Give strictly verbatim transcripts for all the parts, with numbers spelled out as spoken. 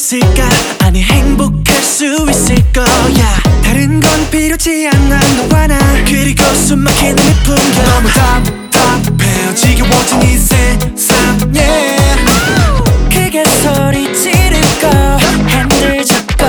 있을까? 아니 행복할 수 있을 거야. 다른 건 필요치 않아 너와 나. 그리고 숨막히는 이 풍경 너무 답답해 지겨워진 이 세상 yeah. 크게 소리 지르고 핸들 잡고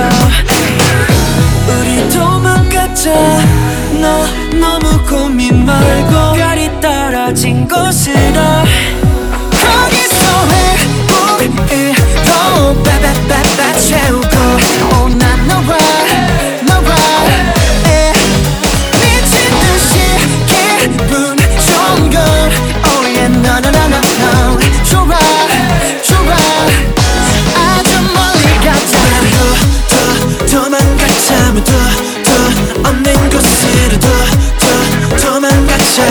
우리 도망가자. 너 너무 고민 말고 별이 떨어진 곳으로 거기서 행복을 더 빠바바바 채우고 오 난 너와 너와 에 미친 듯이 기분 좋은 걸 Oh yeah no no no no no 좋아 좋아 아주 멀리 가자. 더 더 도망가자 더 더 없는 곳으로 더 더 도망가자.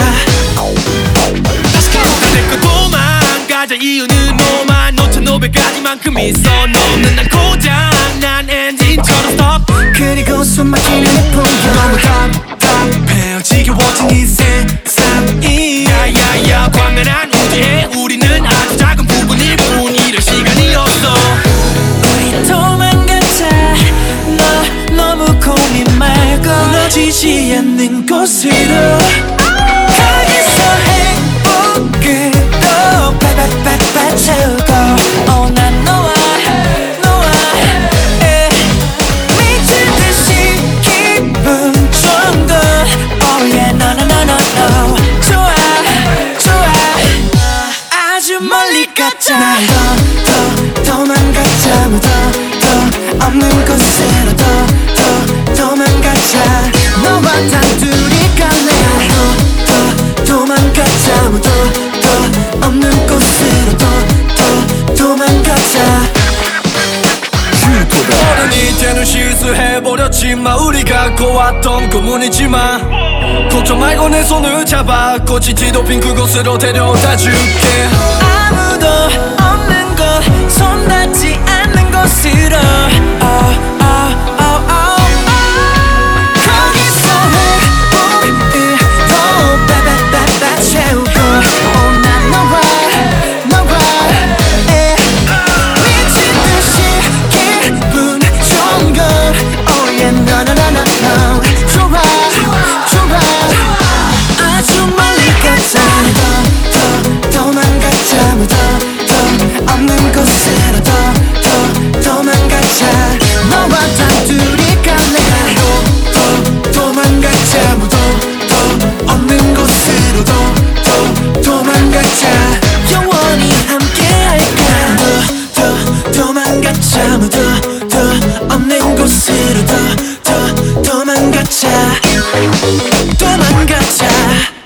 내꺼 도망가자. 이유는 너만 놓쳐 노백까지만큼 있어. 너는 난 고장 난 엔진처럼 stop. 그리고 숨막히는 이 풍경 너무 답답해 지겨워진 이 세상이 야야야 광활한 우주에 우리는 아주 작은 부분일 뿐. 이럴 시간이 없어. 우리 도망가자. 너 너무 고민 말고 무너지지 않는 곳으로 거기서 행복을 또 빠바바바 채우고 oh 난 너와 너와 에 미친 듯이 기분 좋은 걸 Oh yeah no no no no no 좋아 좋아 아주 멀리 가자. 더 더 도망가자 더 더 없는 곳으로 더 더 도망가자. 너와 단둘이 갈래. 더 더 도망가자 더 더 없는 곳으로 더 더 도망가자. 어른이 되는 실수해버렸지만 우리 갖고 왔던 꿈은이지만 걱정 말고 내 손을 잡아 꽃이 뒤덮인 그곳으로 데려다 줄게. 아무도 없는 곳 손 닿지 않는 곳으로 oh, oh, oh, oh, oh. 거기서 행복을 더 빠바바바 채우고 oh 난 너와 너와 에 미친 듯이 기분 좋은 걸 Oh yeah no no no no no 좋아 좋아 아주 멀리 가자. 더 더 도망가자 더 더 없는 곳으로 더 더 도망가자. 너와 단둘이 갈래. 더 더 도망가자 더 더 없는 곳으로 더 더 도망가자. 영원히 함께 할까. 더 더 도망가자 더 더 없는 곳으로 더 더 도망가자. 도망가자.